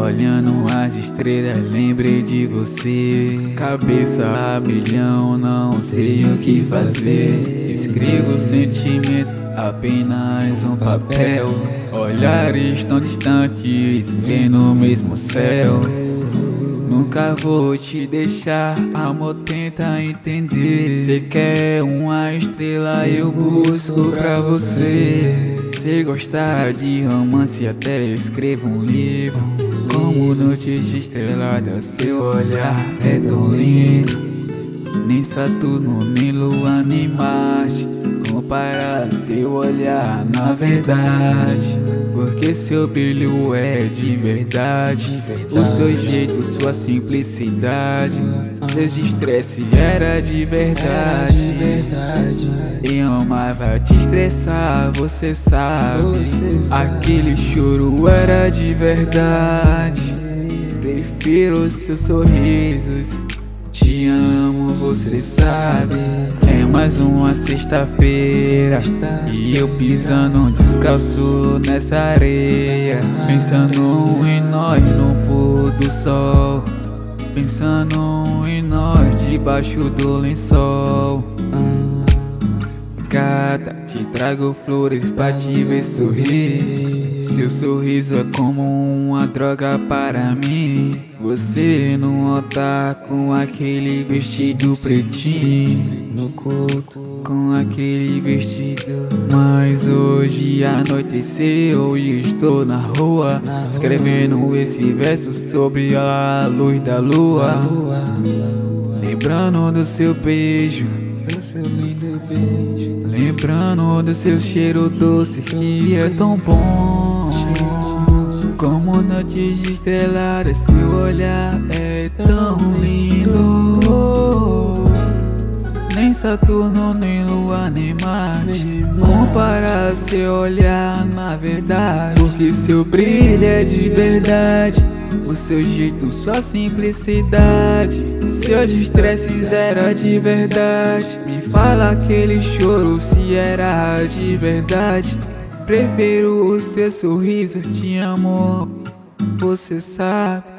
Olhando as estrelas, lembrei de você. Cabeça a milhão, não sei o que fazer. Escrevo sentimentos, apenas um papel. Olhares tão distantes, vendo o mesmo céu. Nunca vou te deixar, amor, tenta entender. Cê quer uma estrela, eu busco pra você. Se gostar de romance, até escrevo um livro. Como noites estreladas, seu olhar é tão lindo. Nem Saturno, nem Lua, nem Marte compara seu olhar na verdade. Porque seu brilho é de verdade. O seu jeito, sua simplicidade. Seus estresse era de verdade. Eu amava te estressar, você sabe. Aquele choro era de verdade. Prefiro seus sorrisos. Te amo, você sabe. É mais uma sexta-feira e eu pisando descalço nessa areia. Pensando em nós no pôr do sol. Pensando em nós debaixo do lençol. Gata, te trago flores pra te ver sorrir. Seu sorriso é como uma droga para mim. Você no altar com aquele vestido pretinho no corpo, com aquele vestido. Mas hoje anoiteceu e estou na rua, escrevendo esse verso sobre a luz da lua. Lembrando do seu beijo, do seu lindo beijo. Lembrando do seu cheiro doce que é tão bom. Como noites estreladas, seu olhar é tão lindo. Nem Saturno, nem Lua, nem Marte compara seu olhar na verdade. Porque seu brilho é de verdade. O seu jeito, sua simplicidade. Seus estresses era de verdade. Me fala aquele choro se era de verdade. Prefiro o seu sorriso, te amo, você sabe.